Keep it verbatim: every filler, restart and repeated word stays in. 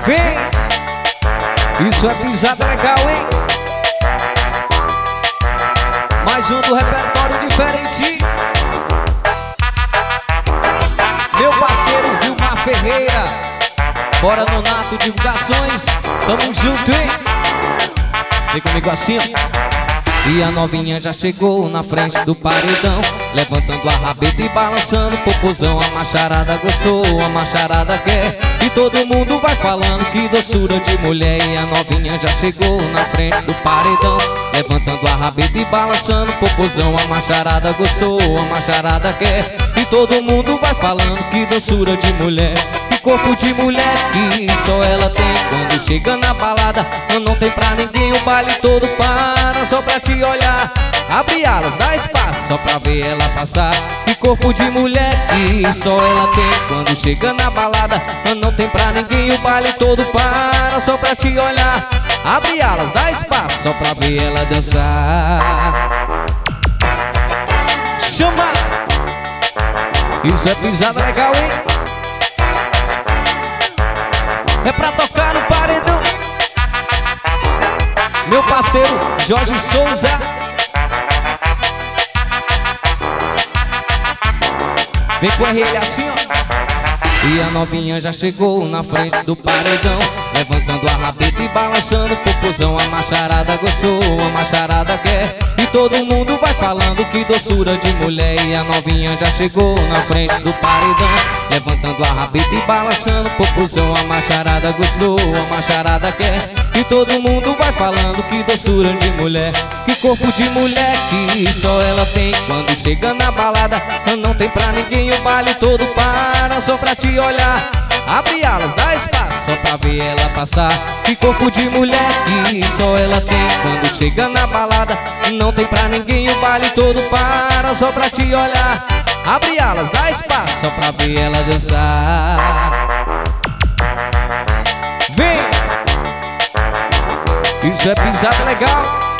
Vem, isso é pisada legal, hein? Mais um do repertório diferente. Meu parceiro Vilmar Ferreira, bora no Nato Divulgações, tamo junto, hein? Vem comigo assim, ó. E a novinha já chegou na frente do paredão, levantando a rabeta e balançando o popozão. A macharada gostou, a macharada quer, e todo mundo vai falando que doçura de mulher. E a novinha já chegou na frente do paredão, levantando a rabeta e balançando o popozão. A macharada gostou, a macharada quer, e todo mundo vai falando que doçura de mulher. Que corpo de mulher que só ela tem, quando chega na balada não tem pra ninguém, o baile todo para só pra te olhar. Abre alas, dá espaço só pra ver ela passar. Que corpo de mulher que só ela tem, quando chega na balada não tem pra ninguém, o baile todo para só pra te olhar. Abre alas, dá espaço só pra ver ela dançar. Chama! Isso é pisada legal, hein? É pra tocar no paredão. Meu parceiro Jorge Souza. Vem com ele assim, ó. E a novinha já chegou na frente do paredão, levantando a rabeta e balançando o popozão. A macharada gostou, a macharada quer, e todo mundo vai falando que doçura de mulher. E a novinha já chegou na frente do paredão, levantando a rabeta e balançando o popozão. A macharada gostou, a macharada quer, e todo mundo vai falando que doçura de mulher. Que corpo de mulher que só ela tem, quando chega na balada não tem pra ninguém, o baile todo para só pra te olhar. Abre alas, dá espaço só pra ver ela passar. Que corpo de mulher que só ela tem, quando chega na balada não tem pra ninguém, o baile todo para só pra te olhar. Abre alas, dá espaço só pra ver ela dançar. Vem! Isso é pisada legal.